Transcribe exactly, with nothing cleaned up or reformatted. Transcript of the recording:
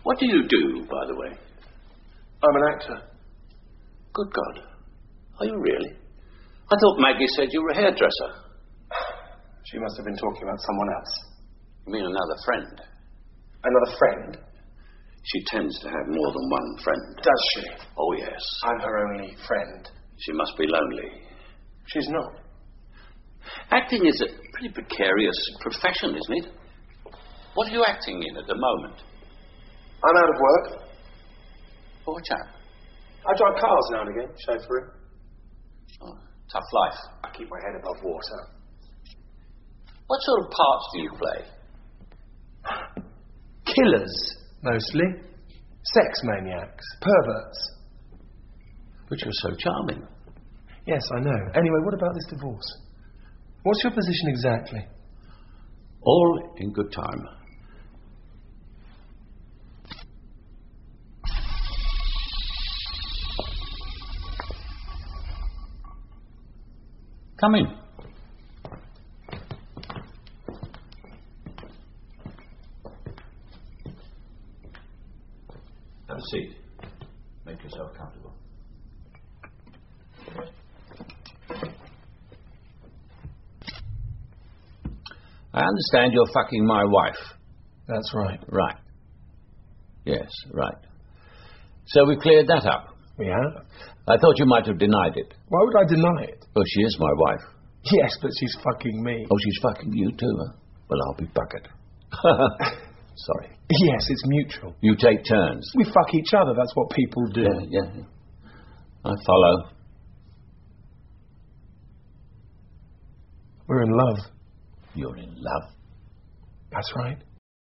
What do you do, by the way? I'm an actor. Good God. Are you really? I thought Maggie said you were a hairdresser. She must have been talking about someone else. You mean another friend? Another friend? She tends to have more than one friend. Does she? Oh, yes. I'm her only friend. She must be lonely. She's not. Acting is a pretty precarious profession, isn't it? What are you acting in at the moment? I'm out of work. Oh, what's that? I drive cars now and again, chauffeuring. Oh, tough life. I keep my head above water. What sort of parts do you play? Killers, mostly. Sex maniacs. Perverts. But you're so charming. Yes, I know. Anyway, what about this divorce? What's your position exactly? All in good time. Come in. Have a seat. Make yourself comfortable. I understand you're fucking my wife. That's right. Right. Yes, right. So we've cleared that up. We have? I thought you might have denied it. Why would I deny it? Oh, she is my wife. Yes, but she's fucking me. Oh, she's fucking you too, huh? Well, I'll be bucketed. Sorry. Yes, it's mutual. You take turns. We fuck each other, that's what people do. Yeah, yeah, yeah. I follow. We're in love. You're in love? That's right.